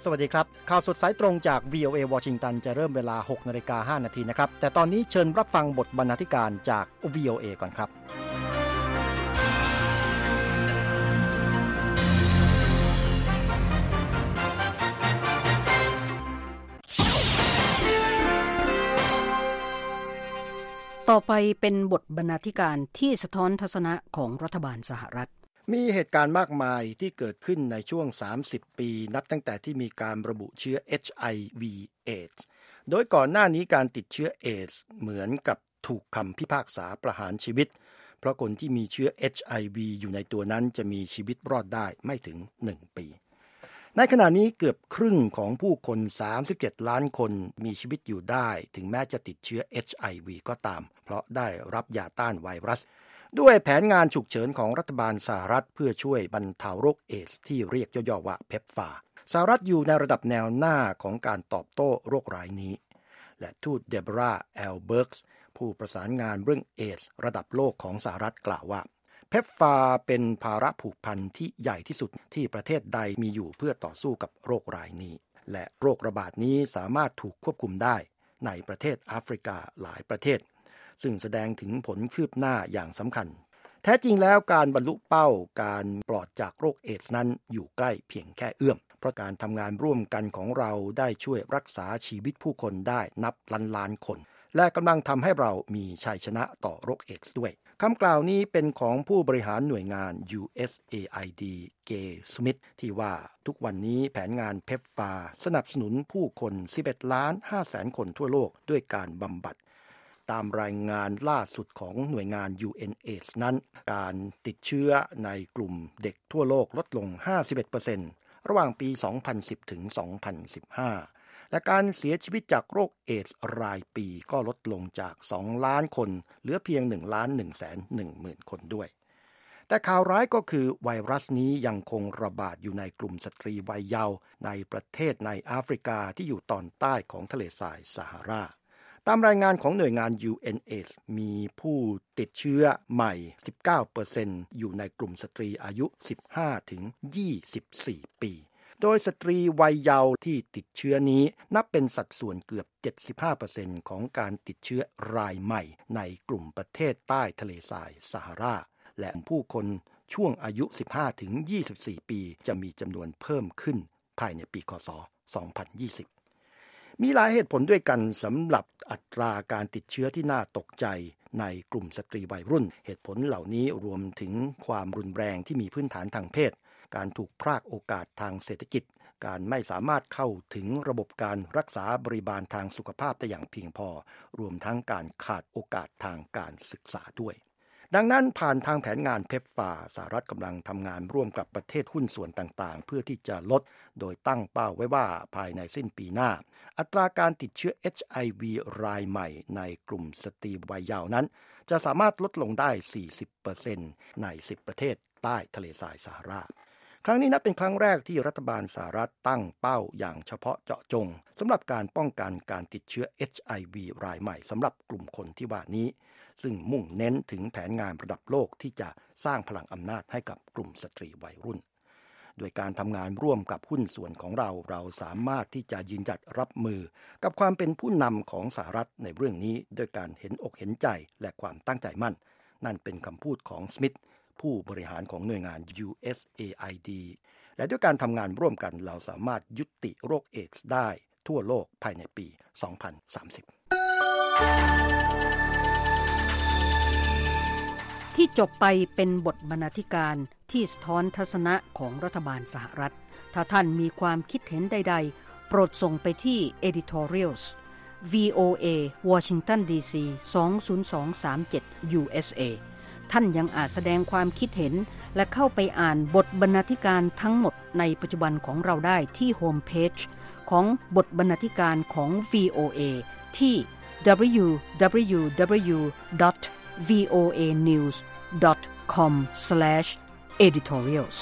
วัสดีครับข่าวสดสายตรงจาก VOA วอชิงตันจะเริ่มเวลา 6:05 น.นะครับแต่ตอนนี้เชิญรับฟังบทบรรณาธิการจาก VOA ก่อนครับต่อไปเป็นบทบรรณาธิการที่สะท้อนทัศนะของรัฐบาลสหรัฐมีเหตุการณ์มากมายที่เกิดขึ้นในช่วง30ปีนับตั้งแต่ที่มีการระบุเชื้อ HIV AIDS โดยก่อนหน้านี้การติดเชื้อ AIDS เหมือนกับถูกคำพิพากษาประหารชีวิตเพราะคนที่มีเชื้อ HIV อยู่ในตัวนั้นจะมีชีวิตรอดได้ไม่ถึง1ปีในขณะนี้เกือบครึ่งของผู้คน37ล้านคนมีชีวิตอยู่ได้ถึงแม้จะติดเชื้อ HIV ก็ตามเพราะได้รับยาต้านไวรัสด้วยแผนงานฉุกเฉินของรัฐบาลสหรัฐเพื่อช่วยบรรเทาโรคเอดส์ที่เรียกย่อๆว่าเพปฟาสหรัฐอยู่ในระดับแนวหน้าของการตอบโต้โรคร้ายนี้และทูตเดโบราห์ แอลเบิร์กส์ผู้ประสานงานเรื่องเอดส์ระดับโลกของสหรัฐกล่าวว่าเพปฟาเป็นภาระผูกพันที่ใหญ่ที่สุดที่ประเทศใดมีอยู่เพื่อต่อสู้กับโรคร้ายนี้และโรคระบาดนี้สามารถถูกควบคุมได้ในประเทศแอฟริกาหลายประเทศซึ่งแสดงถึงผลคืบหน้าอย่างสำคัญแท้จริงแล้วการบรรลุเป้าการปลอดจากโรคเอดส์นั้นอยู่ใกล้เพียงแค่เอื้อมเพราะการทำงานร่วมกันของเราได้ช่วยรักษาชีวิตผู้คนได้นับล้านคนและกำลังทำให้เรามีชัยชนะต่อโรคเอดส์ด้วยคำกล่าวนี้เป็นของผู้บริหารหน่วยงาน USAID เกย์ สมิธที่ว่าทุกวันนี้แผนงานเพปฟาสนับสนุนผู้คน 11.5 คนทั่วโลกด้วยการบำบัดตามรายงานล่าสุดของหน่วยงาน UNAIDS นั้นการติดเชื้อในกลุ่มเด็กทั่วโลกลดลง 51% ระหว่างปี 2010 ถึง 2015 และการเสียชีวิตจากโรคเอดส์รายปีก็ลดลงจาก 2 ล้านคนเหลือเพียง 1,110,000 คนด้วยแต่ข่าวร้ายก็คือไวรัสนี้ยังคงระบาดอยู่ในกลุ่มสตรีวัยเยาว์ในประเทศในแอฟริกาที่อยู่ตอนใต้ของทะเลทรายซาฮาราตามรายงานของหน่วยงาน UNAIDS มีผู้ติดเชื้อใหม่ 19% อยู่ในกลุ่มสตรีอายุ 15-24 ปีโดยสตรีวัยเยาว์ที่ติดเชื้อนี้นับเป็นสัดส่วนเกือบ 75% ของการติดเชื้อรายใหม่ในกลุ่มประเทศใต้ทะเลทรายซาฮาราและผู้คนช่วงอายุ 15-24 ปีจะมีจำนวนเพิ่มขึ้นภายในปีคศ 2020มีหลายเหตุผลด้วยกันสำหรับอัตราการติดเชื้อที่น่าตกใจในกลุ่มสตรีวัยรุ่นเหตุผลเหล่านี้รวมถึงความรุนแรงที่มีพื้นฐานทางเพศการถูกพรากโอกาสทางเศรษฐกิจการไม่สามารถเข้าถึงระบบการรักษาบริบาลทางสุขภาพได้อย่างเพียงพอรวมทั้งการขาดโอกาสทางการศึกษาด้วยดังนั้นผ่านทางแผนงานเพปฟาสหรัฐกำลังทำงานร่วมกับประเทศหุ้นส่วนต่างๆเพื่อที่จะลดโดยตั้งเป้าไว้ว่าภายในสิ้นปีหน้าอัตราการติดเชื้อ HIV รายใหม่ในกลุ่มสตรีวัยเยาว์นั้นจะสามารถลดลงได้ 40% ใน 10 ประเทศใต้ทะเลทรายซาฮาราครั้งนี้นับเป็นครั้งแรกที่รัฐบาลสหรัฐตั้งเป้าอย่างเฉพาะเจาะจงสำหรับการป้องกันการติดเชื้อ HIV รายใหม่สำหรับกลุ่มคนที่ว่านี้ซึ่งมุ่งเน้นถึงแผนงานระดับโลกที่จะสร้างพลังอำนาจให้กับกลุ่มสตรีวัยรุ่นโดยการทำงานร่วมกับหุ้นส่วนของเราสามารถที่จะยืนหยัดรับมือกับความเป็นผู้นำของสหรัฐในเรื่องนี้ด้วยการเห็นอกเห็นใจและความตั้งใจมั่นนั่นเป็นคำพูดของสมิธผู้บริหารของหน่วยงาน USAID และด้วยการทำงานร่วมกันเราสามารถยุติโรคเอดส์ได้ทั่วโลกภายในปี 2030 ที่จบไปเป็นบทบรรณาธิการที่สะท้อนทัศนะของรัฐบาลสหรัฐถ้าท่านมีความคิดเห็นใดๆโปรดส่งไปที่ editorials VOA Washington DC 20237 USA ท่านยังอาจแสดงความคิดเห็นและเข้าไปอ่านบทบรรณาธิการทั้งหมดในปัจจุบันของเราได้ที่โฮมเพจของบทบรรณาธิการของ VOA ที่ www.voanews.com/editorials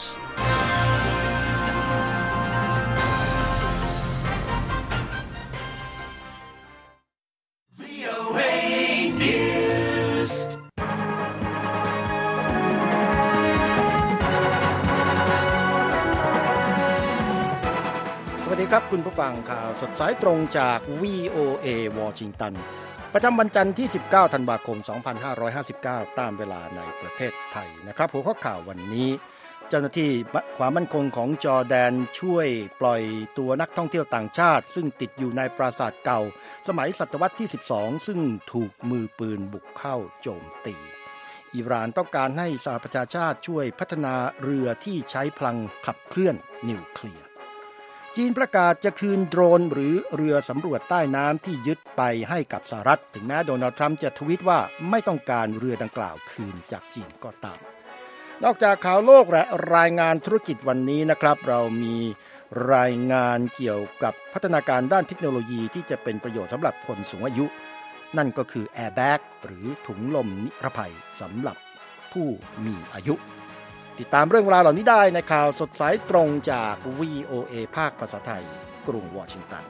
ครับคุณผู้ฟังข่าวสดสายตรงจาก VOA วอชิงตันประจำวันจันทร์ที่19ธันวาคม2559ตามเวลาในประเทศไทยนะครับหัวข้อข่าววันนี้เจ้าหน้าที่ความมั่นคงของจอร์แดนช่วยปล่อยตัวนักท่องเที่ยวต่างชาติซึ่งติดอยู่ในปราสาทเก่าสมัยศตวรรษที่12ซึ่งถูกมือปืนบุกเข้าโจมตีอิหร่านต้องการให้สหประชาชาติช่วยพัฒนาเรือที่ใช้พลังขับเคลื่อนนิวเคลียร์จีนประกาศจะคืนโดรนหรือเรือสำรวจใต้น้ำที่ยึดไปให้กับสหรัฐถึงแม้โดนัลด์ทรัมป์จะทวีตว่าไม่ต้องการเรือดังกล่าวคืนจากจีนก็ตามนอกจากข่าวโลกและรายงานธุรกิจวันนี้นะครับเรามีรายงานเกี่ยวกับพัฒนาการด้านเทคโนโลยีที่จะเป็นประโยชน์สำหรับคนสูงอายุนั่นก็คือแอร์แบ็กหรือถุงลมนิรภัยสำหรับผู้มีอายุติดตามเรื่องราวเหล่านี้ได้ในข่าวสดสายตรงจาก VOA ภาคภาษาไทยกรุงวอชิงตัน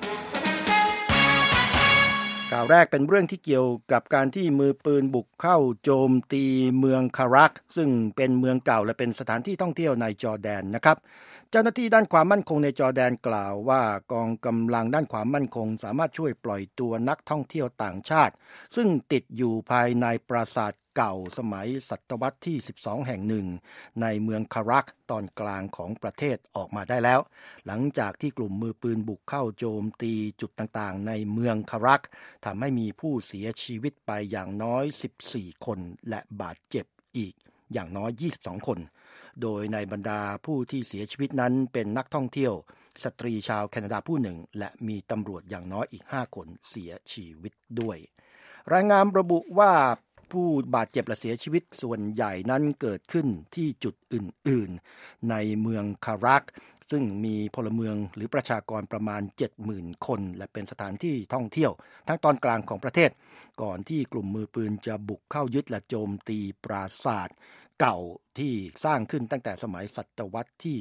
ข่าวแรกเป็นเรื่องที่เกี่ยวกับการที่มือปืนบุกเข้าโจมตีเมืองคารักซึ่งเป็นเมืองเก่าและเป็นสถานที่ท่องเที่ยวในจอร์แดนนะครับเจ้าหน้าที่ด้านความมั่นคงในจอร์แดนกล่าวว่ากองกำลังด้านความมั่นคงสามารถช่วยปล่อยตัวนักท่องเที่ยวต่างชาติซึ่งติดอยู่ภายในปราสาทเก่าสมัยศตวรรษที่12แห่งหนึ่งในเมืองคารักตอนกลางของประเทศออกมาได้แล้วหลังจากที่กลุ่มมือปืนบุกเข้าโจมตีจุดต่างๆในเมืองคารักทำให้มีผู้เสียชีวิตไปอย่างน้อย14คนและบาดเจ็บอีกอย่างน้อย22คนโดยในบรรดาผู้ที่เสียชีวิตนั้นเป็นนักท่องเที่ยวสตรีชาวแคนาดาผู้หนึ่งและมีตำรวจอย่างน้อยอีก5คนเสียชีวิตด้วยรายงานระบุว่าผู้บาดเจ็บและเสียชีวิตส่วนใหญ่นั้นเกิดขึ้นที่จุดอื่นๆในเมืองคารักซึ่งมีพลเมืองหรือประชากรประมาณ 70,000 คนและเป็นสถานที่ท่องเที่ยวทั้งตอนกลางของประเทศก่อนที่กลุ่มมือปืนจะบุกเข้ายึดและโจมตีปราสาทเก่าที่สร้างขึ้นตั้งแต่สมัยศตวรรษที่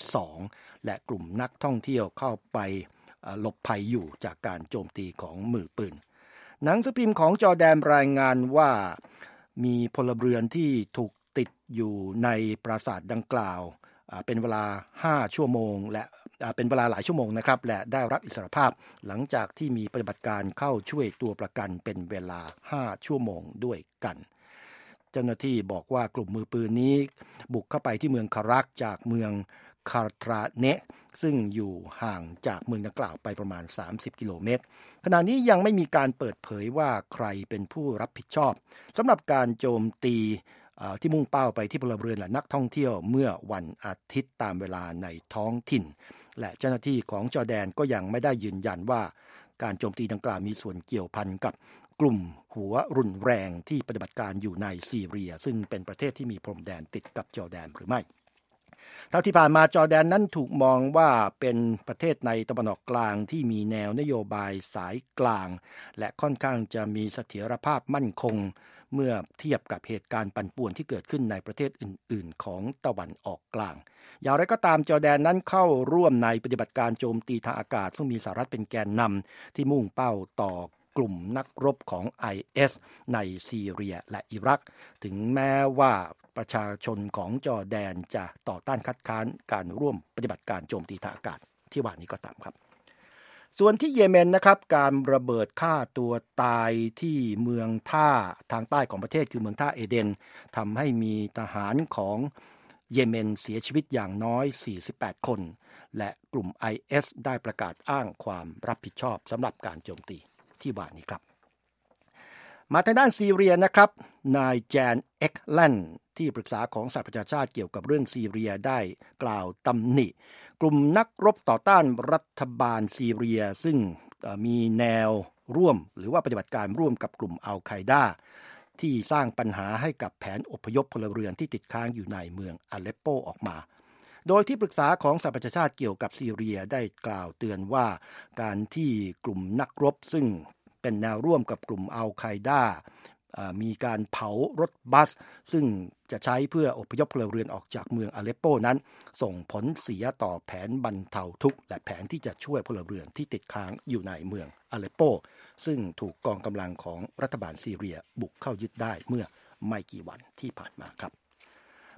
12และกลุ่มนักท่องเที่ยวเข้าไปหลบภัยอยู่จากการโจมตีของมือปืนหนังสือพิมพ์ของจอร์แดนรายงานว่ามีพลเรือนที่ถูกติดอยู่ในปราสาทดังกล่าวเป็นเวลา5ชั่วโมงและเป็นเวลาหลายชั่วโมงนะครับและได้รับอิสรภาพหลังจากที่มีปฏิบัติการเข้าช่วยตัวประกันเป็นเวลา5ชั่วโมงด้วยกันเจ้าหน้าที่บอกว่ากลุ่มมือปืนนี้บุกเข้าไปที่เมืองคารักจากเมืองคาตราเนะซึ่งอยู่ห่างจากเมืองดังกล่าวไปประมาณ30กิโลเมตรขณะนี้ยังไม่มีการเปิดเผยว่าใครเป็นผู้รับผิดชอบสำหรับการโจมตีที่มุ่งเป้าไปที่พลเรือนและนักท่องเที่ยวเมื่อวันอาทิตย์ตามเวลาในท้องถิ่นและเจ้าหน้าที่ของจอร์แดนก็ยังไม่ได้ยืนยันว่าการโจมตีดังกล่าวมีส่วนเกี่ยวพันกับกลุ่มหัวรุนแรงที่ปฏิบัติการอยู่ในซีเรียซึ่งเป็นประเทศที่มีพรมแดนติดกับจอร์แดนหรือไม่เท่าที่ผ่านมาจอร์แดนนั้นถูกมองว่าเป็นประเทศในตะวันออกกลางที่มีแนวนโยบายสายกลางและค่อนข้างจะมีเสถียรภาพมั่นคงเมื่อเทียบกับเหตุการณ์ปั่นป่วนที่เกิดขึ้นในประเทศอื่นๆของตะวันออกกลางอย่างไรก็ตามจอร์แดนนั้นเข้าร่วมในปฏิบัติการโจมตีทางอากาศซึ่งมีสหรัฐเป็นแกนนำที่มุ่งเป้าต่อกลุ่มนักรบของ IS ในซีเรียและอิรักถึงแม้ว่าประชาชนของจอร์แดนจะต่อต้านคัดค้านการร่วมปฏิบัติการโจมตีทางอากาศที่ว่านี้ก็ตามครับส่วนที่เยเมนนะครับการระเบิดฆ่าตัวตายที่เมืองท่าทางใต้ของประเทศคือเมืองท่าเอเดนทำให้มีทหารของเยเมนเสียชีวิตอย่างน้อย48คนและกลุ่ม IS ได้ประกาศอ้างความรับผิดชอบสำหรับการโจมตีที่ว่านี้ครับมาทางด้านซีเรียนะครับนายแจนเอ็กแลนด์ที่ปรึกษาของสหประชาชาติเกี่ยวกับเรื่องซีเรียได้กล่าวตำหนิกลุ่มนักรบต่อต้านรัฐบาลซีเรียซึ่งมีแนวร่วมหรือว่าปฏิบัติการร่วมกับกลุ่มอัลไคดาที่สร้างปัญหาให้กับแผนอพยพพลเรือนที่ติดค้างอยู่ในเมืองอาเลปโปออกมาโดยที่ปรึกษาของสหประชาชาติเกี่ยวกับซีเรียได้กล่าวเตือนว่าการที่กลุ่มนักรบซึ่งเป็นแนวร่วมกับกลุ่มอัลไคดามีการเผารถบัสซึ่งจะใช้เพื่ออพยพพลเรือนออกจากเมืองอาเลปโปนั้นส่งผลเสียต่อแผนบรรเทาทุกข์และแผนที่จะช่วยพลเรือนที่ติดค้างอยู่ในเมืองอาเลปโปซึ่งถูกกองกำลังของรัฐบาลซีเรียบุกเข้ายึดได้เมื่อไม่กี่วันที่ผ่านมาครับ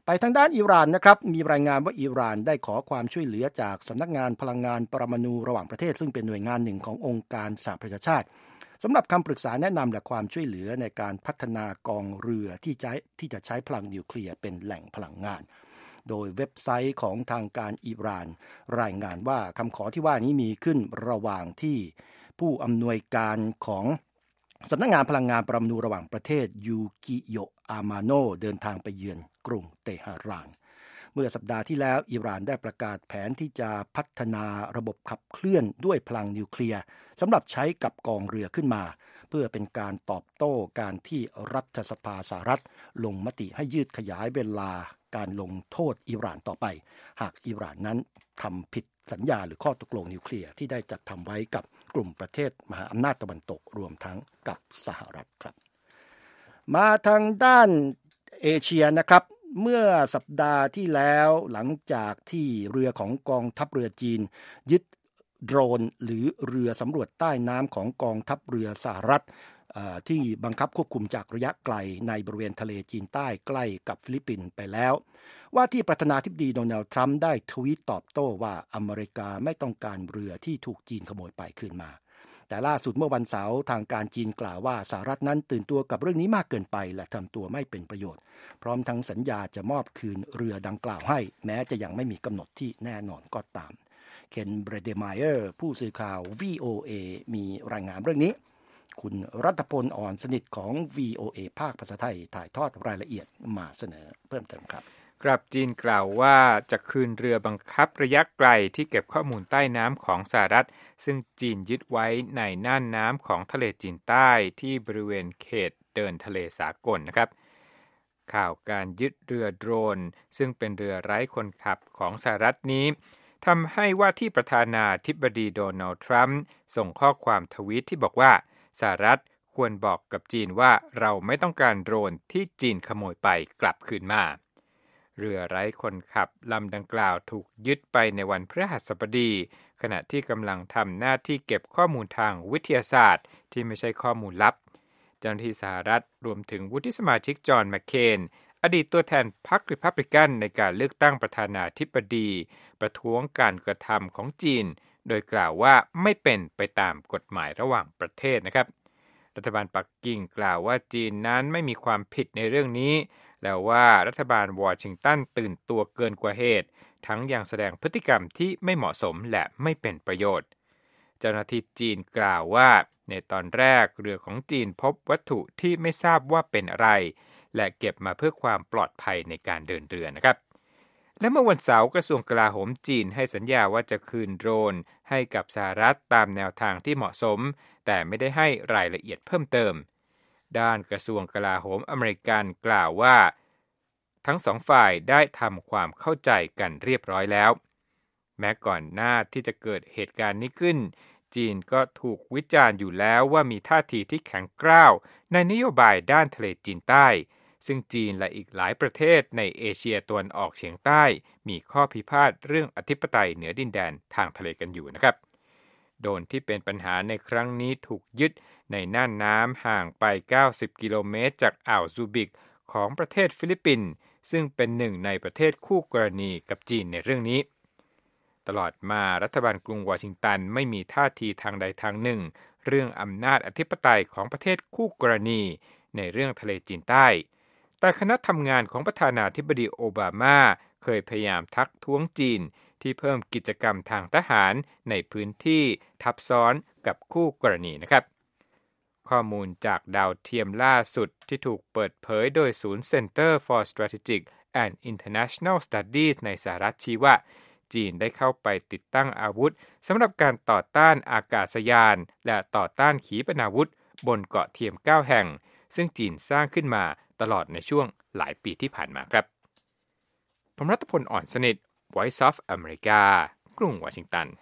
ไปทางด้านอิหร่านนะครับมีรายงานว่าอิหร่านได้ขอความช่วยเหลือจากสำนักงานพลังงานปรมาณูระหว่างประเทศซึ่งเป็นหน่วยงานหนึ่งขององค์การสหประชาชาติสำหรับคำปรึกษาแนะนำและความช่วยเหลือในการพัฒนากองเรือที่จะใช้พลังนิวเคลียร์เป็นแหล่งพลังงานโดยเว็บไซต์ของทางการอิหร่านรายงานว่าคำขอที่ว่านี้มีขึ้นระหว่างที่ผู้อำนวยการของสำนักงานพลังงานปรมาณูระหว่างประเทศยูกิโยอามาโนเดินทางไปเยือนกรุงเตหะรานเมื่อสัปดาห์ที่แล้วอิหร่านได้ประกาศแผนที่จะพัฒนาระบบขับเคลื่อนด้วยพลังนิวเคลียร์สำหรับใช้กับกองเรือขึ้นมาเพื่อเป็นการตอบโต้การที่รัฐสภาสหรัฐลงมติให้ยืดขยายเวลาการลงโทษอิหร่านต่อไปหากอิหร่านนั้นทำผิดสัญญาหรือข้อตกลงนิวเคลียร์ที่ได้จัดทำไว้กับกลุ่มประเทศมหาอำนาจตะวันตกรวมทั้งกับสหรัฐครับมาทางด้านเอเชียนะครับเมื่อสัปดาห์ที่แล้วหลังจากที่เรือของกองทัพเรือจีนยึดโดรนหรือเรือสำรวจใต้น้ำของกองทัพเรือสหรัฐที่บังคับควบคุมจากระยะไกลในบริเวณทะเลจีนใต้ใกล้กับฟิลิปปินส์ไปแล้วว่าที่ประธานาธิบดีโดนัลด์ทรัมป์ได้ทวีตตอบโต้ว่าอเมริกาไม่ต้องการเรือที่ถูกจีนขโมยไปคืนมาแต่ล่าสุดเมื่อวันเสาร์ทางการจีนกล่าวว่าสหรัฐนั้นตื่นตัวกับเรื่องนี้มากเกินไปและทำตัวไม่เป็นประโยชน์พร้อมทั้งสัญญาจะมอบคืนเรือดังกล่าวให้แม้จะยังไม่มีกำหนดที่แน่นอนก็ตามเคนเบรเดไมเออร์ผู้สื่อข่าว VOA มีรายงานเรื่องนี้คุณรัตพลอ่อนสนิทของ VOA ภาคภาษาไทยถ่ายทอดรายละเอียดมาเสนอเพิ่มเติมครับครับจีนกล่าวว่าจะคืนเรือบังคับระยะไกลที่เก็บข้อมูลใต้น้ำของสหรัฐซึ่งจีนยึดไว้ในน่านน้ำของทะเลจีนใต้ที่บริเวณเขตเดินทะเลสากลนะครับข่าวการยึดเรือโดรนซึ่งเป็นเรือไร้คนขับของสหรัฐนี้ทำให้ว่าที่ประธานาธิบดีโดนัลด์ทรัมป์ส่งข้อความทวีตที่บอกว่าสหรัฐควรบอกกับจีนว่าเราไม่ต้องการโดรนที่จีนขโมยไปกลับคืนมาเรือไร้คนขับลำดังกล่าวถูกยึดไปในวันพฤหัสบดีขณะที่กำลังทำหน้าที่เก็บข้อมูลทางวิทยาศาสตร์ที่ไม่ใช่ข้อมูลลับเจ้าหน้าที่สหรัฐรวมถึงวุฒิสมาชิกจอห์นแมคเคนอดีตตัวแทนพรรครีพับลิกันในการเลือกตั้งประธานาธิบดีประท้วงการกระทำของจีนโดยกล่าวว่าไม่เป็นไปตามกฎหมายระหว่างประเทศนะครับรัฐบาลปักกิ่งกล่าวว่าจีนนั้นไม่มีความผิดในเรื่องนี้แล้วว่ารัฐบาลวอชิงตันตื่นตัวเกินกว่าเหตุทั้งยังแสดงพฤติกรรมที่ไม่เหมาะสมและไม่เป็นประโยชน์เจ้าหน้าที่จีนกล่าวว่าในตอนแรกเรือของจีนพบวัตถุที่ไม่ทราบว่าเป็นอะไรและเก็บมาเพื่อความปลอดภัยในการเดินเรือนะครับและเมื่อวันเสาร์กระทรวงกลาโหมจีนให้สัญญาว่าจะคืนโดรนให้กับสหรัฐตามแนวทางที่เหมาะสมแต่ไม่ได้ให้รายละเอียดเพิ่มเติมด้านกระทรวงกลาโหมอเมริกันกล่าวว่าทั้งสองฝ่ายได้ทำความเข้าใจกันเรียบร้อยแล้วแม้ก่อนหน้าที่จะเกิดเหตุการณ์นี้ขึ้นจีนก็ถูกวิจารณ์อยู่แล้วว่ามีท่าทีที่แข็งกร้าวในนโยบายด้านทะเลจีนใต้ซึ่งจีนและอีกหลายประเทศในเอเชียตะวันออกเฉียงใต้มีข้อพิพาทเรื่องอธิปไตยเหนือดินแดนทางทะเลกันอยู่นะครับโดรนที่เป็นปัญหาในครั้งนี้ถูกยึดในน่านน้ำห่างไป90กิโลเมตรจากอ่าวซูบิกของประเทศฟิลิปปินส์ซึ่งเป็นหนึ่งในประเทศคู่กรณีกับจีนในเรื่องนี้ตลอดมารัฐบาลกรุงวอชิงตันไม่มีท่าทีทางใดทางหนึ่งเรื่องอำนาจอธิปไตยของประเทศคู่กรณีในเรื่องทะเลจีนใต้แต่คณะทำงานของประธานาธิบดีโอบามาเคยพยายามทักท้วงจีนที่เพิ่มกิจกรรมทางทหารในพื้นที่ทับซ้อนกับคู่กรณีนะครับข้อมูลจากดาวเทียมล่าสุดที่ถูกเปิดเผยโดยศูนย์ Center for Strategic and International Studies ในสหรัฐชี้ว่าจีนได้เข้าไปติดตั้งอาวุธสำหรับการต่อต้านอากาศยานและต่อต้านขีปนาวุธบนเกาะเทียม9แห่งซึ่งจีนสร้างขึ้นมาตลอดในช่วงหลายปีที่ผ่านมาครับผมรัตพลอ่อนสนิท Voice of America กรุงวอชิงตัน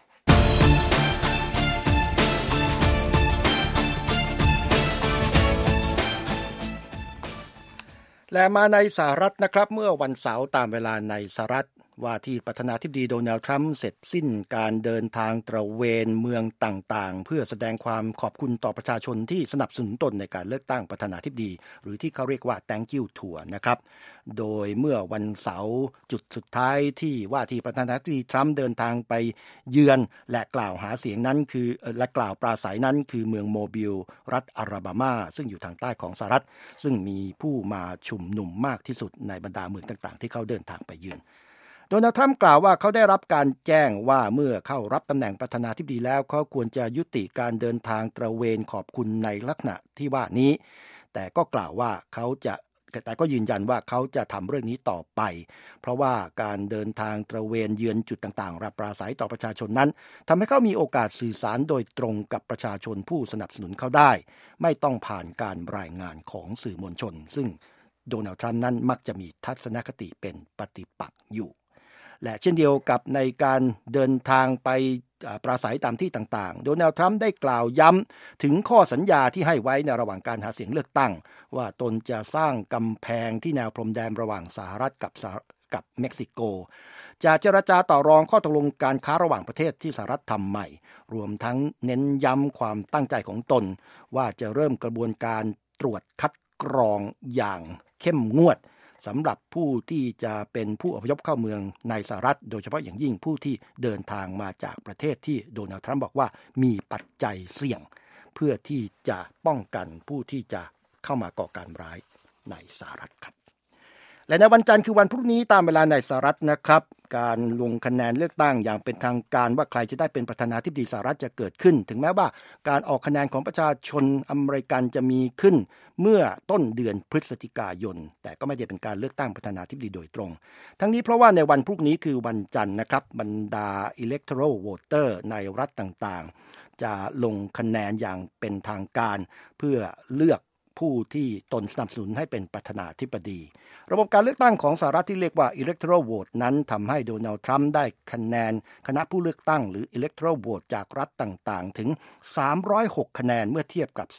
และมาในสหรัฐนะครับเมื่อวันเสาร์ตามเวลาในสหรัฐว่าที่ประธานาธิบดีโดนัลด์ทรัมป์เสร็จสิ้นการเดินทางตระเวนเมืองต่างๆเพื่อแสดงความขอบคุณต่อประชาชนที่สนับสนุนตนในการเลือกตั้งประธานาธิบดีหรือที่เขาเรียกว่า Thank you Tour นะครับโดยเมื่อวันเสาร์จุดสุดท้ายที่ว่าที่ประธานาธิบดีทรัมป์เดินทางไปเยือนและกล่าวหาเสียงนั้นและกล่าวปราศัยนั้นคือเมืองโมบิลรัฐอลาบามาซึ่งอยู่ทางใต้ของสหรัฐซึ่งมีผู้มาชุมนุมมากที่สุดในบรรดาเมืองต่างๆที่เขาเดินทางไปเยือนโดนัลด์ทรัมป์กล่าวว่าเขาได้รับการแจ้งว่าเมื่อเข้ารับตำแหน่งประธานาธิบดีแล้วเขาควรจะยุติการเดินทางตระเวนขอบคุณในลักษณะที่ว่านี้แต่ก็กล่าวว่าแต่ก็ยืนยันว่าเขาจะทำเรื่องนี้ต่อไปเพราะว่าการเดินทางตระเวนเยือนจุดต่างๆรับปราศัยต่อประชาชนนั้นทำให้เขามีโอกาสสื่อสารโดยตรงกับประชาชนผู้สนับสนุนเขาได้ไม่ต้องผ่านการรายงานของสื่อมวลชนซึ่งโดนัลด์ทรัมป์นั้นมักจะมีทัศนคติเป็นปฏิปักษ์อยู่และเช่นเดียวกับในการเดินทางไปปราศัยตามที่ต่างๆโดนัลด์ทรัมป์ได้กล่าวย้ำถึงข้อสัญญาที่ให้ไว้ในระหว่างการหาเสียงเลือกตั้งว่าตนจะสร้างกำแพงที่แนวพรมแดนระหว่างสหรัฐกับเม็กซิโกจะเจรจาต่อรองข้อตกลงการค้าระหว่างประเทศที่สหรัฐทำใหม่รวมทั้งเน้นย้ำความตั้งใจของตนว่าจะเริ่มกระบวนการตรวจคัดกรองอย่างเข้มงวดสำหรับผู้ที่จะเป็นผู้อพยพเข้าเมืองในสหรัฐโดยเฉพาะอย่างยิ่งผู้ที่เดินทางมาจากประเทศที่โดนัลด์ทรัมป์บอกว่ามีปัจจัยเสี่ยงเพื่อที่จะป้องกันผู้ที่จะเข้ามาก่อการร้ายในสหรัฐครับและในวันจันทร์คือวันพรุ่งนี้ตามเวลาในสหรัฐนะครับการลงคะแนนเลือกตั้งอย่างเป็นทางการว่าใครจะได้เป็นประธานาธิบดีสหรัฐจะเกิดขึ้นถึงแม้ว่าการออกคะแนนของประชาชนอเมริกันจะมีขึ้นเมื่อต้นเดือนพฤศจิกายนแต่ก็ไม่ได้เป็นการเลือกตั้งประธานาธิบดีโดยตรงทั้งนี้เพราะว่าในวันพรุ่งนี้คือวันจันทร์นะครับบรรดา electoral voter ในรัฐต่างๆจะลงคะแนนอย่างเป็นทางการเพื่อเลือกผู้ที่ตนสนับสนุนให้เป็นประธานาธิบดีระบบการเลือกตั้งของสหรัฐที่เรียกว่า electoral vote นั้นทำให้โดนัลด์ทรัมป์ได้คะแนนคณะผู้เลือกตั้งหรือ electoral vote จากรัฐต่างๆถึง306คะแนนเมื่อเทียบกับ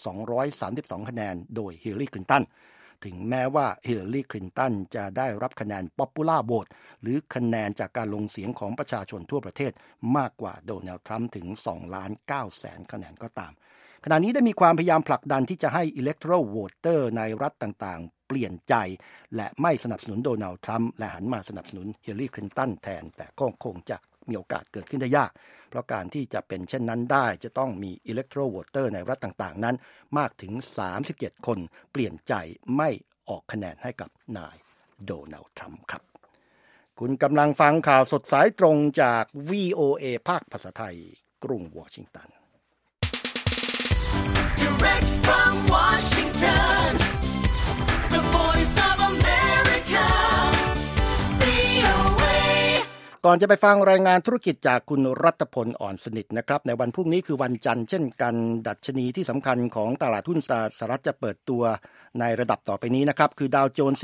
232คะแนนโดยฮิลลารีคลินตันถึงแม้ว่าฮิลลารีคลินตันจะได้รับคะแนน popular vote หรือคะแนนจากการลงเสียงของประชาชนทั่วประเทศมากกว่าโดนัลด์ทรัมป์ถึง 2,900,000 คะแนนก็ตามขณะนี้ได้มีความพยายามผลักดันที่จะให้ electoral voter ในรัฐต่างๆเปลี่ยนใจและไม่สนับสนุนโดนัลด์ทรัมป์และหันมาสนับสนุนฮิลลารีคลินตันแทนแต่ก็คงจะมีโอกาสเกิดขึ้นได้ยากเพราะการที่จะเป็นเช่นนั้นได้จะต้องมี electoral voter ในรัฐต่างๆนั้นมากถึง37คนเปลี่ยนใจไม่ออกคะแนนให้กับนายโดนัลด์ทรัมป์ครับคุณกำลังฟังข่าวสดสายตรงจาก VOA ภาคภาษาไทยกรุงวอชิงตัน Direct from Washington, the voice of America, VOA. ก่อนจะไปฟังรายงานธุรกิจจากคุณรัตพลอ่อนสนิทนะครับในวันพรุ่งนี้คือวันจันทร์เช่นกันดัชนีที่สำคัญของตลาดหุ้นสหรัฐจะเปิดตัวในระดับต่อไปนี้นะครับคือดาวโจนส์ที่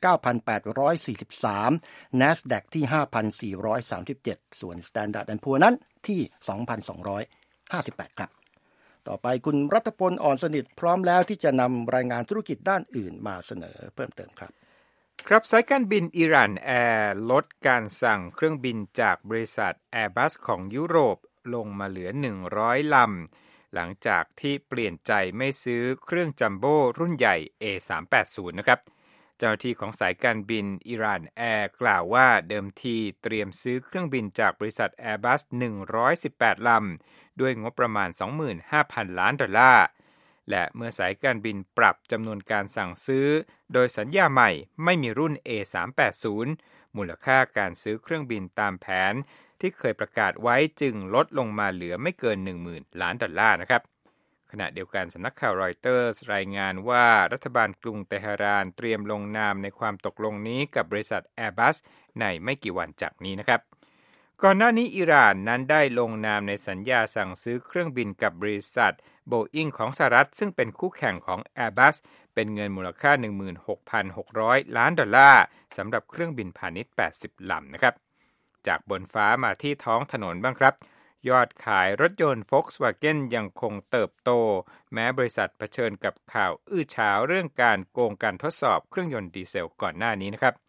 19,843 NASDAQ ที่ 5,437 ส่วน Standard & Poor's นั้นที่ 2,258 ครับต่อไปคุณรัตพลอ่อนสนิทพร้อมแล้วที่จะนำรายงานธุรกิจด้านอื่นมาเสนอเพิ่มเติมครับครับสายการบินอิหร่านแอร์ลดการสั่งเครื่องบินจากบริษัท Airbus ของยุโรปลงมาเหลือ100 ลำหลังจากที่เปลี่ยนใจไม่ซื้อเครื่องจัมโบ้รุ่นใหญ่ A380 นะครับเจ้าหน้าที่ของสายการบินอิหร่านแอร์กล่าวว่าเดิมทีเตรียมซื้อเครื่องบินจากบริษัท Airbus 118 ลำด้วยงบประมาณ 25,000 ล้านดอลลาร์และเมื่อสายการบินปรับจำนวนการสั่งซื้อโดยสัญญาใหม่ไม่มีรุ่น A380 มูลค่าการซื้อเครื่องบินตามแผนที่เคยประกาศไว้จึงลดลงมาเหลือไม่เกิน 10,000 ล้านดอลลาร์นะครับขณะเดียวกันสำนักข่าวรอยเตอร์สรายงานว่ารัฐบาลกรุงเตหะรานเตรียมลงนามในความตกลงนี้กับบริษัท Airbus ในไม่กี่วันจากนี้นะครับก่อนหน้านี้อิหร่านนั้นได้ลงนามในสัญญาสั่งซื้อเครื่องบินกับบริษัท Boeing ของสหรัฐซึ่งเป็นคู่แข่งของ Airbus เป็นเงินมูลค่า 16,600 ล้านดอลลาร์สำหรับเครื่องบินพาณิชย์80 ลำนะครับจากบนฟ้ามาที่ท้องถนนบ้างครับยอดขายรถยนต์ Volkswagen ยังคงเติบโตแม้บริษัทเผชิญกับข่าวอื้อฉาวเรื่องการโกงการทดสอบเครื่องยนต์ดีเซลก่อนหน้านี้นะครับ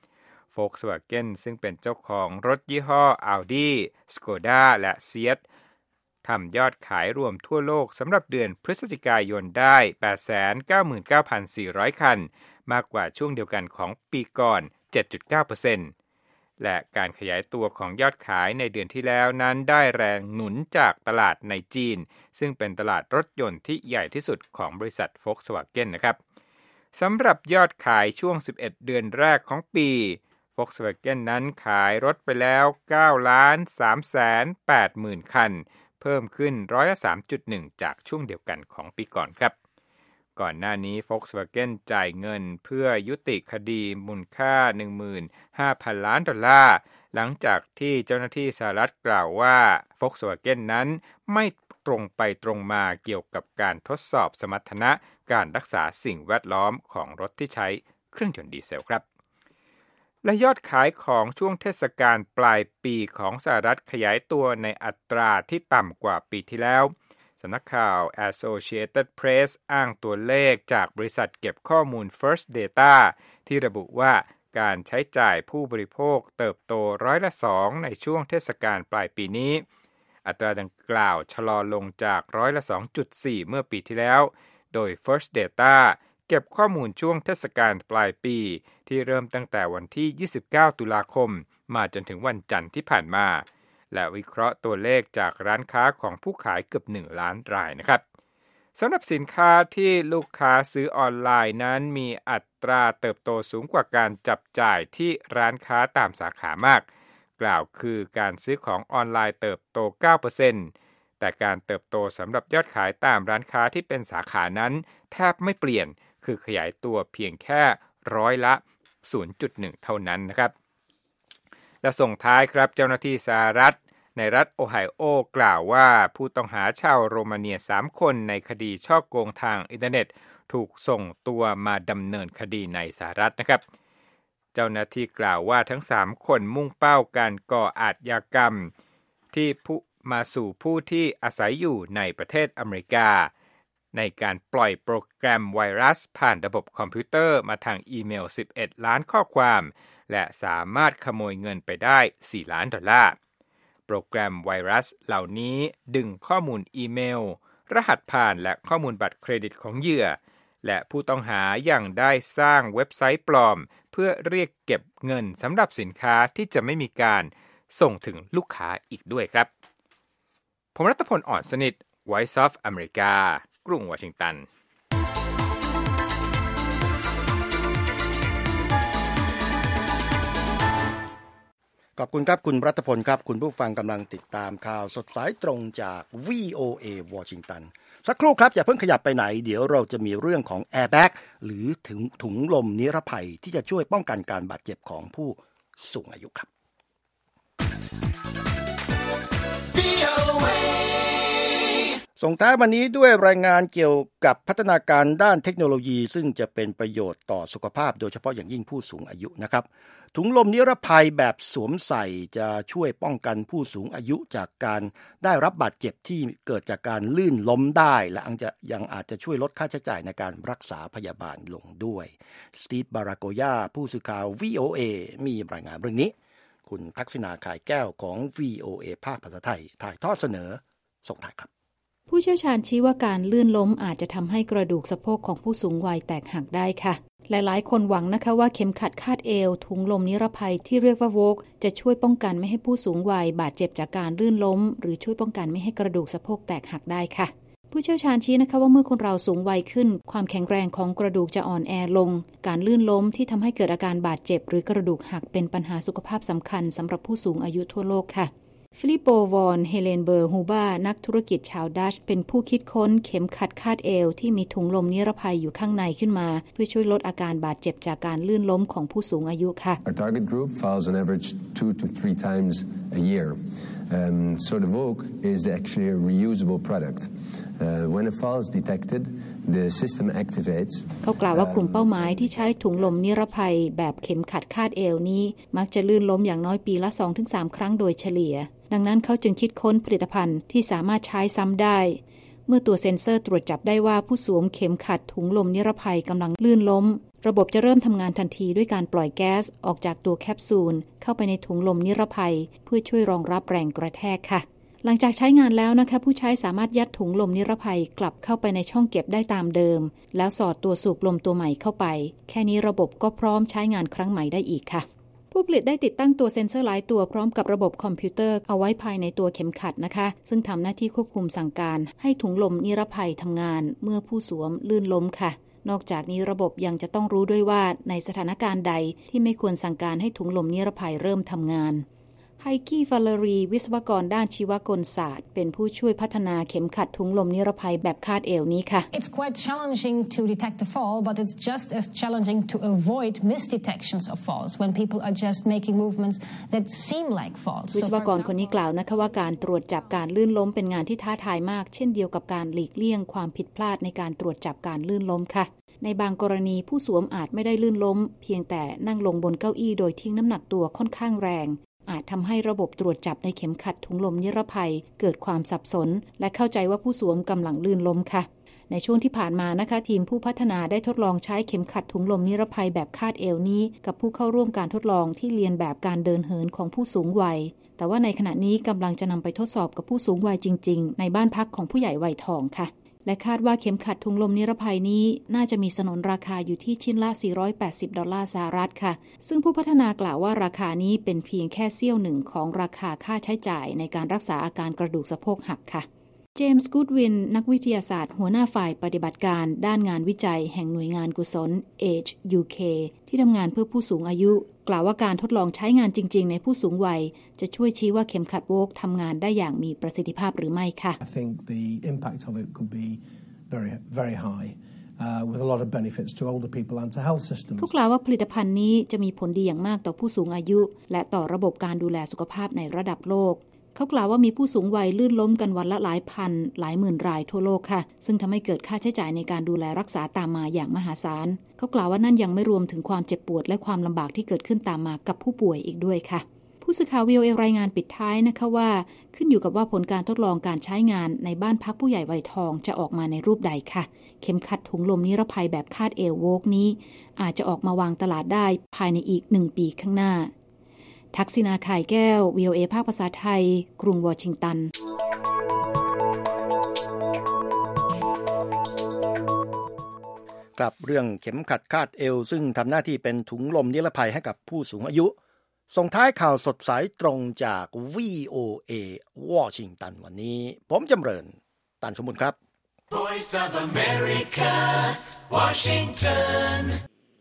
Volkswagen ซึ่งเป็นเจ้าของรถยี่ห้อ Audi, Skoda และ Seat ทำยอดขายรวมทั่วโลกสำหรับเดือนพฤศจิกายนได้ 899,400 คันมากกว่าช่วงเดียวกันของปีก่อน 7.9%และการขยายตัวของยอดขายในเดือนที่แล้วนั้นได้แรงหนุนจากตลาดในจีนซึ่งเป็นตลาดรถยนต์ที่ใหญ่ที่สุดของบริษัท Volkswagen นะครับสำหรับยอดขายช่วง11เดือนแรกของปี Volkswagen นั้นขายรถไปแล้ว 9,380,000 คันเพิ่มขึ้น 3.1% จากช่วงเดียวกันของปีก่อนครับก่อนหน้านี้ Volkswagen จ่ายเงินเพื่อยุติคดีมูลค่า 15,000 ล้านดอลลาร์หลังจากที่เจ้าหน้าที่สหรัฐกล่าวว่า Volkswagen นั้นไม่ตรงไปตรงมาเกี่ยวกับการทดสอบสมรรถนะการรักษาสิ่งแวดล้อมของรถที่ใช้เครื่องยนต์ดีเซลครับและยอดขายของช่วงเทศกาลปลายปีของสหรัฐขยายตัวในอัตราที่ต่ำกว่าปีที่แล้วสำนักข่าว Associated Press อ้างตัวเลขจากบริษัทเก็บข้อมูล First Data ที่ระบุว่าการใช้จ่ายผู้บริโภคเติบโต2%ในช่วงเทศกาลปลายปีนี้อัตราดังกล่าวชะลอลงจาก 2.4% เมื่อปีที่แล้วโดย First Data เก็บข้อมูลช่วงเทศกาลปลายปีที่เริ่มตั้งแต่วันที่29ตุลาคมมาจนถึงวันจันทร์ที่ผ่านมาและวิเคราะห์ตัวเลขจากร้านค้าของผู้ขายเกือบ1ล้านรายนะครับสำหรับสินค้าที่ลูกค้าซื้อออนไลน์นั้นมีอัตราเติบโตสูงกว่าการจับจ่ายที่ร้านค้าตามสาขามากกล่าวคือการซื้อของออนไลน์เติบโต 9% แต่การเติบโตสำหรับยอดขายตามร้านค้าที่เป็นสาขานั้นแทบไม่เปลี่ยนคือขยายตัวเพียงแค่0.1% เท่านั้นนะครับและส่งท้ายครับเจ้าหน้าที่สหรัฐในรัฐโอไฮโอกล่าวว่าผู้ต้องหาชาวโรมาเนีย3คนในคดีฉ้อโกงทางอินเทอร์เน็ตถูกส่งตัวมาดำเนินคดีในสหรัฐนะครับเจ้าหน้าที่กล่าวว่าทั้ง3คนมุ่งเป้าการก่ออาชญากรรมที่มาสู่ผู้ที่อาศัยอยู่ในประเทศอเมริกาในการปล่อยโปรแกรมไวรัสผ่านระบบคอมพิวเตอร์มาทางอีเมล11ล้านข้อความและสามารถขโมยเงินไปได้4ล้านดอลลาร์โปรแกรมไวรัสเหล่านี้ดึงข้อมูลอีเมลรหัสผ่านและข้อมูลบัตรเครดิตของเหยื่อและผู้ต้องหายังได้สร้างเว็บไซต์ปลอมเพื่อเรียกเก็บเงินสำหรับสินค้าที่จะไม่มีการส่งถึงลูกค้าอีกด้วยครับผมรัตพล อ่อนสนิท Voice of America กรุงวอชิงตันขอบคุณครับคุณรัตพลครับคุณผู้ฟังกำลังติดตามข่าวสดสายตรงจาก VOA วอชิงตันสักครู่ครับอย่าเพิ่งขยับไปไหนเดี๋ยวเราจะมีเรื่องของแอร์แบ็กหรือถุงลมนิรภัยที่จะช่วยป้องกันการบาดเจ็บของผู้สูงอายุครับส่งท้ายวันนี้ด้วยรายงานเกี่ยวกับพัฒนาการด้านเทคโนโลยีซึ่งจะเป็นประโยชน์ต่อสุขภาพโดยเฉพาะอย่างยิ่งผู้สูงอายุนะครับถุงลมนิรภัยแบบสวมใส่จะช่วยป้องกันผู้สูงอายุจากการได้รับบาดเจ็บที่เกิดจากการลื่นล้มได้และยังอาจจะช่วยลดค่าใช้จ่ายในการรักษาพยาบาลลงด้วยสตีฟบาราโกยาผู้สื่อข่าว VOA มีรายงานเรื่องนี้คุณทักษิณาข่ายแก้วของ VOA ภาคภาษาไทยถ่ายทอดเสนอส่งท้ายครับผู้เชี่ยวชาญชี้ว่าการลื่นล้มอาจจะทำให้กระดูกสะโพกของผู้สูงวัยแตกหักได้ค่ะหลายๆคนหวังนะคะว่าเข็มขัดคาดเอวถุงลมนิรภัยที่เรียกว่าโวกจะช่วยป้องกันไม่ให้ผู้สูงวัยบาดเจ็บจากการลื่นล้มหรือช่วยป้องกันไม่ให้กระดูกสะโพกแตกหักได้ค่ะผู้เชี่ยวชาญชี้นะคะว่าเมื่อคนเราสูงวัยขึ้นความแข็งแรงของกระดูกจะอ่อนแอลงการลื่นล้มที่ทำให้เกิดอาการบาดเจ็บหรือกระดูกหักเป็นปัญหาสุขภาพสำคัญสำหรับผู้สูงอายุทั่วโลกค่ะฟิลิปโป วอนเฮเลนเบอร์ฮูบานักธุรกิจชาวดัชเป็นผู้คิดค้นเข็มขัดคาดเอวที่มีถุงลมนิรภัยอยู่ข้างในขึ้นมาเพื่อช่วยลดอาการบาดเจ็บจากการลื่นล้มของผู้สูงอายุค่ะ Our target group falls on average 2 to 3 times a year. So the Vogue is actually a reusable product. When a fall is detected, the system activates. เขากล่าวว่ากลุ่มเป้าหมายที่ใช้ถุงลมนิรภัยแบบเข็มขัดคาดเอวนี้มักจะลื่นล้มอย่างน้อยปีละ 2-3 ครั้งโดยเฉลี่ยดังนั้นเขาจึงคิดค้นผลิตภัณฑ์ที่สามารถใช้ซ้ำได้เมื่อตัวเซ็นเซอร์ตรวจจับได้ว่าผู้สวมเข็มขัดถุงลมนิรภัยกำลังลื่นล้มระบบจะเริ่มทำงานทันทีด้วยการปล่อยแก๊สออกจากตัวแคปซูลเข้าไปในถุงลมนิรภัยเพื่อช่วยรองรับแรงกระแทกค่ะหลังจากใช้งานแล้วนะคะผู้ใช้สามารถยัดถุงลมนิรภัยกลับเข้าไปในช่องเก็บได้ตามเดิมแล้วสอดตัวสูบลมตัวใหม่เข้าไปแค่นี้ระบบก็พร้อมใช้งานครั้งใหม่ได้อีกค่ะผู้ผลิตได้ติดตั้งตัวเซ็นเซอร์หลายตัวพร้อมกับระบบคอมพิวเตอร์เอาไว้ภายในตัวเข็มขัดนะคะซึ่งทำหน้าที่ควบคุมสั่งการให้ถุงลมนิรภัยทำงานเมื่อผู้สวมลื่นล้มค่ะนอกจากนี้ระบบยังจะต้องรู้ด้วยว่าในสถานการณ์ใดที่ไม่ควรสั่งการให้ถุงลมนิรภัยเริ่มทำงานไฮกี้ฟาเลรีวิศวกรด้านชีวกลศาสตร์เป็นผู้ช่วยพัฒนาเข็มขัดถุงลมนิรภัยแบบคาดเอวนี้ค่ะ It's quite challenging to detect a fall, but it's just as challenging to avoid misdetections of falls when people are just making movements that seem like falls. วิศวกรคนนี้กล่าวนะคะว่าการตรวจจับการลื่นล้มเป็นงานที่ท้าทายมากเช่นเดียวกับการหลีกเลี่ยงความผิดพลาดในการตรวจจับการลื่นล้มค่ะในบางกรณีผู้สวมอาจไม่ได้ลื่นล้มเพียงแต่นั่งลงบนเก้าอี้โดยทิ้งน้ำหนักตัวค่อนข้างแรงอาจทำให้ระบบตรวจจับในเข็มขัดถุงลมนิรภัยเกิดความสับสนและเข้าใจว่าผู้สวมกำลังลื่นล้มค่ะในช่วงที่ผ่านมานะคะทีมผู้พัฒนาได้ทดลองใช้เข็มขัดถุงลมนิรภัยแบบคาดเอวนี้กับผู้เข้าร่วมการทดลองที่เรียนแบบการเดินเหินของผู้สูงวัยแต่ว่าในขณะนี้กำลังจะนำไปทดสอบกับผู้สูงวัยจริงๆในบ้านพักของผู้ใหญ่วัยทองค่ะและคาดว่าเข็มขัดถุงลมนิรภัยนี้น่าจะมีสนนราคาอยู่ที่ชิ้นละ$480สหรัฐค่ะซึ่งผู้พัฒนากล่าวว่าราคานี้เป็นเพียงแค่เสี้ยวหนึ่งของราคาค่าใช้จ่ายในการรักษาอาการกระดูกสะโพกหักค่ะเจมส์กูดวินนักวิทยาศาสตร์หัวหน้าฝ่ายปฏิบัติการด้านงานวิจัยแห่งหน่วยงานกุศล Age UK ที่ทำงานเพื่อผู้สูงอายุกล่าวว่าการทดลองใช้งานจริงๆในผู้สูงวัยจะช่วยชี้ว่าเข็มขัดโวกทำงานได้อย่างมีประสิทธิภาพหรือไม่ค่ะ I think the impact of it could be very, very high, with a lot of benefits to older people and to health systems. เขากล่าวว่าผลิตภัณฑ์นี้จะมีผลดีอย่างมากต่อผู้สูงอายุและต่อระบบการดูแลสุขภาพในระดับโลกเขากล่าวว่ามีผู้สูงวัยลื่นล้มกันวันละหลายพันหลายหมื่นรายทั่วโลกค่ะซึ่งทำให้เกิดค่าใช้จ่ายในการดูแลรักษาตามมาอย่างมหาศาลเขากล่าวว่านั่นยังไม่รวมถึงความเจ็บปวดและความลำบากที่เกิดขึ้นตามมากับผู้ป่วยอีกด้วยค่ะผู้สื่อข่าว VOA รายงานปิดท้ายนะคะว่าขึ้นอยู่กับว่าผลการทดลองการใช้งานในบ้านพักผู้ใหญ่วัยทองจะออกมาในรูปใดค่ะเข็มขัดถุงลมนิรภัยแบบคาดเอวโวกนี้อาจจะออกมาวางตลาดได้ภายในอีก1 ปีข้างหน้าทักษิณา ข่ายแก้ว VOA ภาคภาษาไทยกรุงวอชิงตันกับเรื่องเข็มขัดคาดเอวซึ่งทำหน้าที่เป็นถุงลมนิรภัยให้กับผู้สูงอายุส่งท้ายข่าวสดสายตรงจาก VOA วอชิงตันวันนี้ผมจำเริญตันสมบูรณ์ครับ Voice of America Washington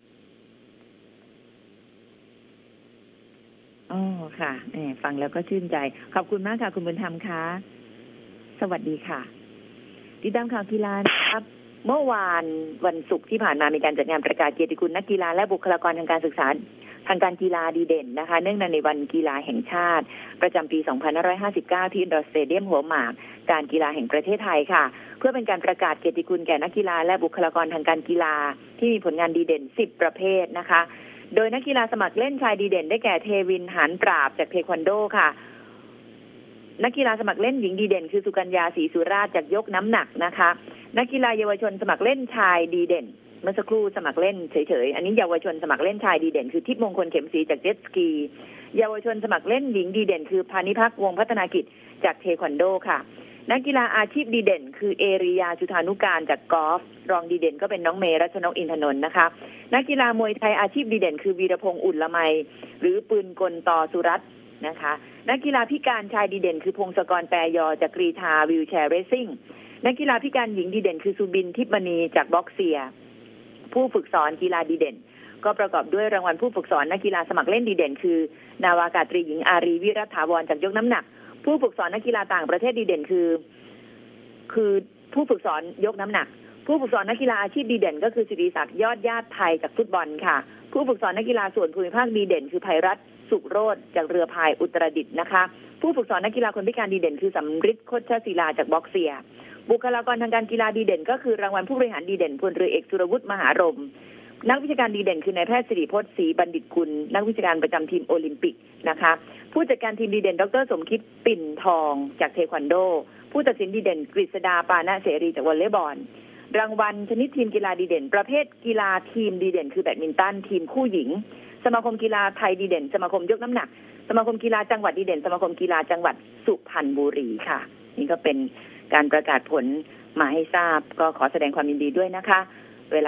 ค่ะฟังแล้วก็ชื่นใจขอบคุณมากค่ะคุณบุญธรรมค่ะสวัสดีค่ะติดตามข่าวกีฬาครับเมื่อวานวันศุกร์ที่ผ่านมามีการจัดงานประกาศเกียรติคุณนักกีฬาและบุคลากรทางการศึกษาทางการกีฬาดีเด่นนะคะเนื่องในวันกีฬาแห่งชาติประจำปี2559ที่อินดอร์สเตเดียมหัวหมากการกีฬาแห่งประเทศไทยค่ะเพื่อเป็นการประกาศเกียรติคุณแก่นักกีฬาและบุคลากรทางการกีฬาที่มีผลงานดีเด่น10ประเภทนะคะโดยนักกีฬาสมัครเล่นชายดีเด่นได้แก่เทวินหานปราบจากเทควันโดค่ะนักกีฬาสมัครเล่นหญิงดีเด่นคือสุกัญญาศรีสุราชจากยกน้ำหนักนะคะนักกีฬาเยาวชนสมัครเล่นชายดีเด่นเมื่อสักครู่สมัครเล่นเฉยๆอันนี้เยาวชนสมัครเล่นชายดีเด่นคือทิพย์มงคลเข็มศรีจากเจ็ตสกีเยาวชนสมัครเล่นหญิงดีเด่นคือพานิพักวงศ์พัฒนากิจจากเทควันโดค่ะนักกีฬาอาชีพดีเด่นคือเอริยาจุฑานุการจากกอล์ฟรองดีเด่นก็เป็นน้องเมย์รัชนกอินทนนท์นะคะนักกีฬามวยไทยอาชีพดีเด่นคือวีรพงษ์อุ่นละไมหรือปืนกลต่อสุรัตน์นะคะนักกีฬาพิการชายดีเด่นคือพงศกรแปรยอจากกรีฑาวิวแชร์เรซซิ่งนักกีฬาพิการหญิงดีเด่นคือสุบินทิพมณีจากบ็อกเซียผู้ฝึกสอนกีฬาดีเด่นก็ประกอบด้วยรางวัลผู้ฝึกสอนนักกีฬาสมัครเล่นดีเด่นคือนาวากาตรีหญิงอารีวิรัตถาวรจากยกน้ำหนักผู้ฝึกสอนนักกีฬาต่างประเทศดีเด่นคือผู้ฝึกสอนยกน้ำหนักผู้ฝึกสอนนักกีฬาอาชีพดีเด่นก็คือศิริศักดิ์ยอดญาติไทยจากฟุตบอลค่ะผู้ฝึกสอนนักกีฬาส่วนภูมิภาคดีเด่นคือภัยรัตน์สุขโรจน์จากเรือพายอุตรดิตถ์นะคะผู้ฝึกสอนนักกีฬาคนพิการดีเด่นคือสำริดโคชศิลาจากบ็อกเซียบุคลากรทางการกีฬาดีเด่นก็คือรางวัลผู้บริหารดีเด่นพลเรือเอกสุรวุฒิมหารมนักวิชาการดีเด่นคือนายแพทย์สิริพจน์ศรีบัณฑิตกุลนักวิชาการประจำทีมโอลิมปิกนะคะผู้จัดการทีมดีเด่นดร.สมคิดปิ่นทองจากเทควันโดผู้ตัดสินดีเด่นกฤษดาปานะเสรีจากวอลเลย์บอลรางวัลชนิดทีมกีฬาดีเด่นประเภทกีฬาทีมดีเด่นคือแบดมินตันทีมคู่หญิงสมาคมกีฬาไทยดีเด่นสมาคมยกน้ำหนักสมาคมกีฬาจังหวัดดีเด่นสมาคมกีฬาจังหวัดสุพรรณบุรีค่ะนี่ก็เป็นการประกาศผลมาให้ทราบก็ขอแสดงความยินดีด้วยนะคะ